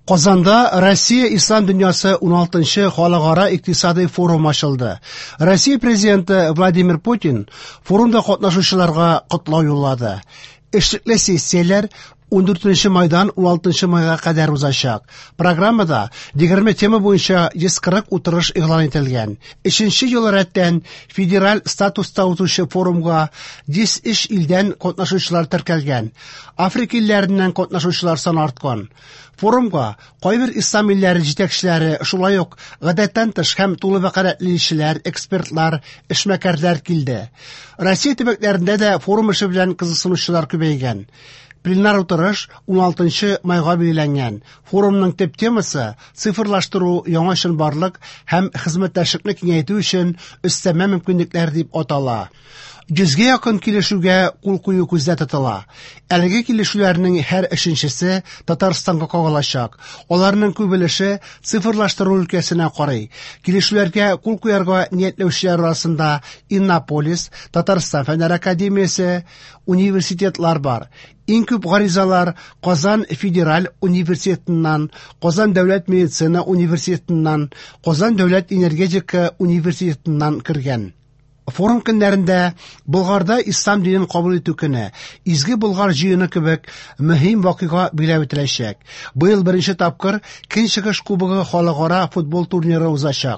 Qozonda Rossiya Islom dunyosi 16-chi xalqaro iqtisodiy forum ochildi. Rossiya prezidenti Vladimir Putin forumda qatnashuvchilarga qutlov yo'lladi. Ishlikli sessiyalar 14 maydan 16 mayga qadar uzashaq. Programmada 20 tema bo'yicha 140 o'tirish e'lon etilgan. 3-yil ratdan federal statusda o'tuvchi forumga 10 ildan qatnashuvchilar tarqalgan. Afrika illaridan qatnashuvchilar soni ortgan. Forumga qo'yir islom illari yetakchilari, shulay uq g'adatdan tish ham to'liq vaqaratlilar, ekspertlar, ishmakarlar keldi. Rossiya tubaklarida da forum ishi bilan qiziquvchilar ko'paygan. Plenar o'tirish 16 mayga belgilangan. Forumning temasi sifrlashtiruv, yangi ishbilarmonlik ham xizmatdashlikni kengaytirish uchun ustama mumkinliklar deb ataladi. 100ga yaqin kelishuvga qo'l qo'yu ko'zda tutiladi. Әлеге kelishuvlarning har 3-si Tataristonga qo'g'ilashaq. Ularning ko'pilishi sifrlashtiruv өлкәсенә qaray. Kelishuvlarga qo'l qo'yarga niyatlovchilar orasida Innopolis, Tatariston Fanlar akademiyasi, universitetlar bor. Eng ko'p g'arizalar Qozon federal universitetidan, Qozon davlat meditsina universitetidan, Qozon davlat energetika universitetidan kirgan. Forum kunlarında Bulgarda İslam dinini kabul etу көне, izgi Bulgar jiyini kebek mühim vakiga bilib o'tilacak. Bu yil birinchi tapkir Kunchiqish kubogi xalqaro futbol turniri uzashaq.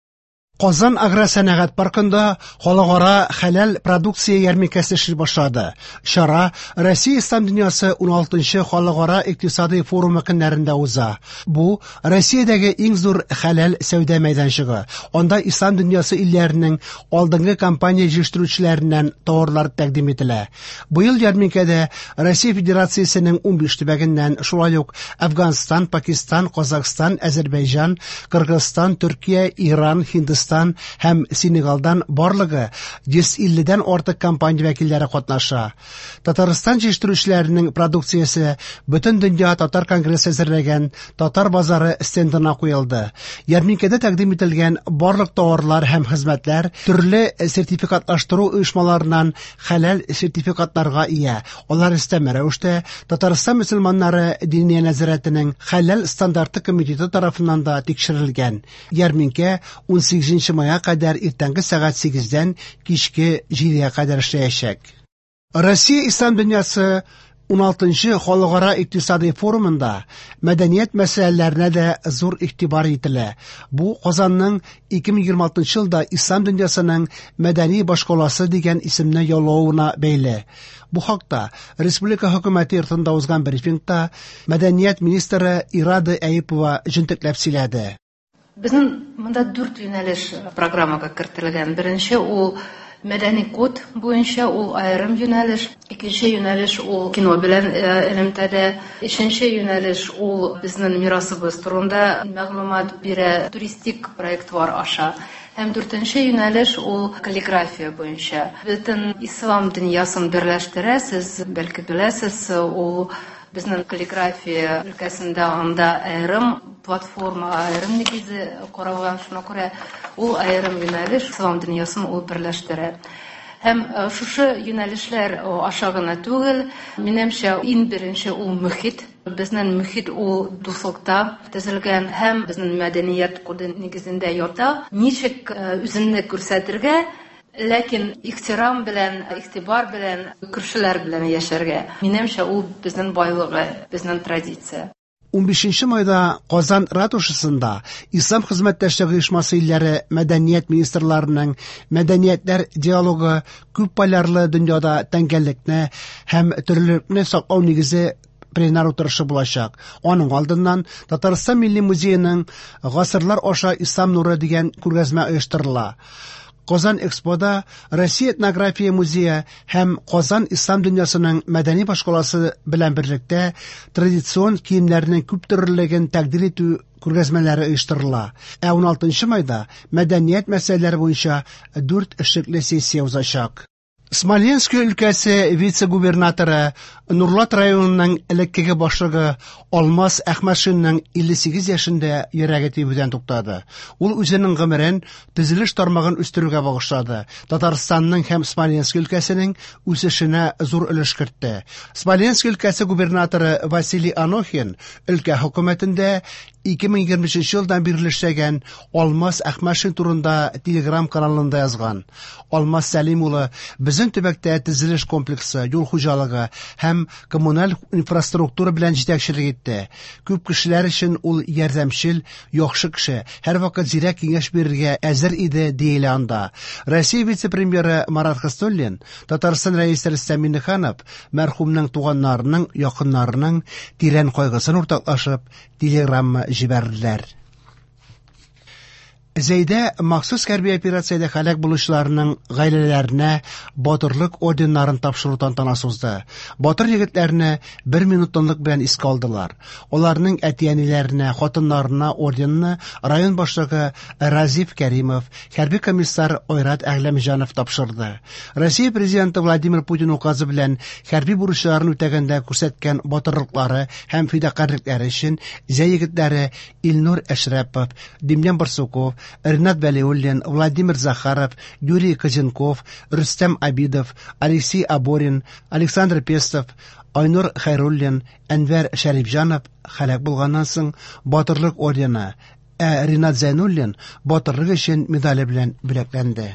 Qozon agrosanoat parkida xalqaro halal produksiya yarmarkasi ish boshladi. Shara Rossiya Islom dunyosi 16-chi xalqaro iqtisodiy forumi kunlarida o'za. Bu Rossiyadagi eng zo'r halal savdo maydonchigi. Onda Islom dunyosi illarining oldingi kompaniya yig'ishtiruvchilaridan tovarlar taqdim etiladi. Bu yil yarmarkada Rossiya Federatsiyasining 15 tubagidan, shulay uq Afg'oniston, Pokiston, Qozog'iston, Ozarbayjon, Qirg'iziston, Turkiya, Iran, Hindiston ham Senegaldan borligi 150 dan ortiq kompaniya vakillari qatnashdi. Tatariston yig'ishtiruvchilarining produksiyasi butun dunyo Tatar kongressi hazırlagan Tatar bozori stendina qo'yildi. Yarmarkada taqdim etilgan barliq tovarlar ham xizmatlar turli sertifikatlashtiriv uyushmalaridan halal sertifikatlarga ega. Ular istamar ravishda Tatariston musulmonlari diniy nazoratining halal standarti komiteti tomonidan da tekshirilgan. Yarmarka 18 mayga qadar ertangi soat 8 dan kechki 7 ga qadar ishlayacak. Rossiya Islom dunyosi 16-chi xalqaro iqtisodiy forumida madaniyat masalalarına da zo'r e'tibor etiladi. Bu Qozonning 2026-yilda Islom dunyosining madaniy boshqarmasi degan ismni yo'llovina beyli. Bu haqda Respublika hukumati yurtida o'zgan brifingda madaniyat ministri Irada Ayipova jintiklab so'yladi. Bizning bunda 4 yo'nalish programmaga kiritilgan. Birinchi ul madaniy kod bo'yicha ul ayrim yo'nalish, ikkinchi yo'nalish ul kino bilan ilmtada, uchinchi yo'nalish ul bizning mirosimiz turida ma'lumot bera turistik proyektlar aşa. Hem 4-chi yo'nalish ul kalligrafiya bo'yicha. Butun islom dunyosin birlashtiradi. Siz balki bilasiz, ul bizning kalligrafiya өлкәсендә анда ayrim platforma, ayrim negizi qaralgan, shuna ko'ra u ayrim yo'nalish islom dunyosin u birlashtiradi. Hem şu yo'nalishlar aşağına түгел, menimcha eng birinchi u muhit. Bizning muhit u do'stlikda tuzilgan ham bizning madaniyat kodi negizida yota. Nechik o'zini ko'rsatirga, lekin ihtirom bilan, e'tibor bilan, kurslar bilan yasharga. Menimcha u bizning boyligi, bizning traditsiya. 15 mayda Qozon ratushasida Islom xizmatdoshligi uyushmasi illari madaniyat ministrlarining madaniyatlar dialogi ko'p pallarli dunyoda tanglikni ham turlilikni saqlash negizi plenar o'tirishi bo'lacak. Оның oldindan Tatariston Milliy muzeyining g'asrlar osha islom nuri degan ko'rgazma uyushtiriladi. Qozon Expo'da Rossiya etnografiya muzeyi ham Qozon islom dunyosining madaniy boshqarmasi bilan birlikda traditsion kiyimlarning ko'p turliligini taqdim etu ko'rgazmalari uyushtiriladi. 16 mayda madaniyat masalalari bo'yicha 4 ishlikli sessiya uzashaq. Смоленск өлкәсе вице-губернаторы Нурлат районының элеккеге башлыгы Алмаз Әхмәтшинның 58 яшендә йөрәге тибүдән туктады. Ул үзенең гомерен төзелеш тармагын үстерүгә багышлады. Татарстанның һәм Смоленск өлкәсенең үсешенә зур өлеш кертте. Смоленск өлкәсе губернаторы Василий Анохин өлкә хөкүмәтендә 2023 елдан бирле эшләгән Алмаз Әхмәтшин турында Telegram каналында язган. Алмаз Сәлим улы безнең төбәктә төзелеш комплексы, юл хуҗалыгы һәм коммуналь инфраструктура белән җитәкчелек итте. Күп кешеләр өчен ул ярдәмчел, яхшы кеше, һәрвакыт зирәк киңәш бирергә әзер иде, диелә анда. Россия вице-премьеры Марат Хиснуллин, Татарстан рәисе Рөстәм Миңнеханов мәрхүмнең туганнарының, якыннарының тирән кайгысын уртаклашып, телеграмма җибәрделәр. Зәйдә махсус хәрби операциядә һәлак булучыларның гаиләләренә батырлык орденнарын тапшыру тантанасы узды. Батыр егетләрне 1 минутлык белән искә алдылар. Аларның әти-әниләренә, хатыннарына орденны район башлыгы Разиф Кәримов, хәрби комиссар Ойрат Әгләмҗанов тапшырды. Россия президенты Владимир Путин указы белән хәрби бурычларын үтәгәндә күрсәткән батырлыклары һәм фидакарьлекләре өчен зәй егетләре Илнур Әшрәпов, Демьян Барсуков, Ренат Вәлиуллин, Владимир Захаров, Юрий Козенков, Рөстәм Абидов, Алексей Аборин, Александр Пестов, Айнур Хайруллин, Әнвәр Шәрифҗанов һәлак булганнан соң батырлык ордены, Ренат Зәйнуллин батырлык өчен медале белән бүләкләнде.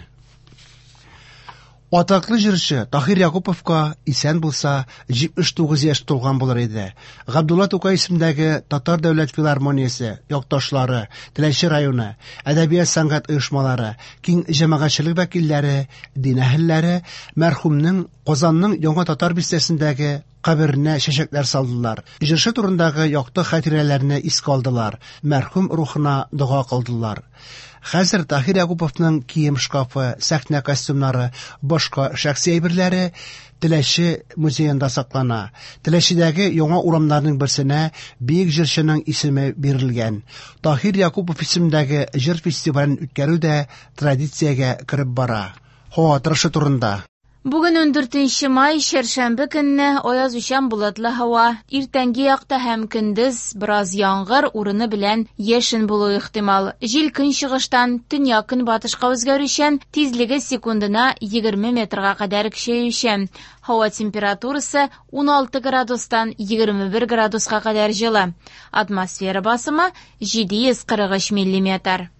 Атаклы җырчы Таһир Якуповка исән булса 79 яшь тулган булыр иде. Габдулла Тукай исемендәге Татар дәүләт филармониясе, якташлары, Теләче районы, әдәбият сәнгать оешмалары, киң җәмәгатьчелек вәкилләре, дин әһелләре мәрхүмнең Казанның Яңа Татар бистәсендәге каберенә чәчәкләр салдылар. Җырчы турындагы якты хатирәләрне искә алдылар. Мәрхүм рухына дуга кылдылар. Хәзер Таһир Якуповның кием шкафы, сәхнә костюмнары, башка шәхси әйберләре Теләче музеенда саклана. Теләчедәге яңа урамнарның берсенә бөек җырчының исеме бирелгән. Таһир Якупов исемендәге җыр фестивален үткәрү дә традициягә кереп бара. Хатырышы турында. Бүген 14 май шәршәмбе көнне аязучан булытлы һава, иртәнге якта һәм көндез бераз яңгыр урыны белән яшен булу ихтимал. Җил көнчыгыштан төньяк-көнбатышка үзгәрүчән, тизлеге секундына 20 метрга кадәр көчәючән. Һава температурасы 16 градустан 21 градуска кадәр җылы. Атмосфера басымы 743 мм.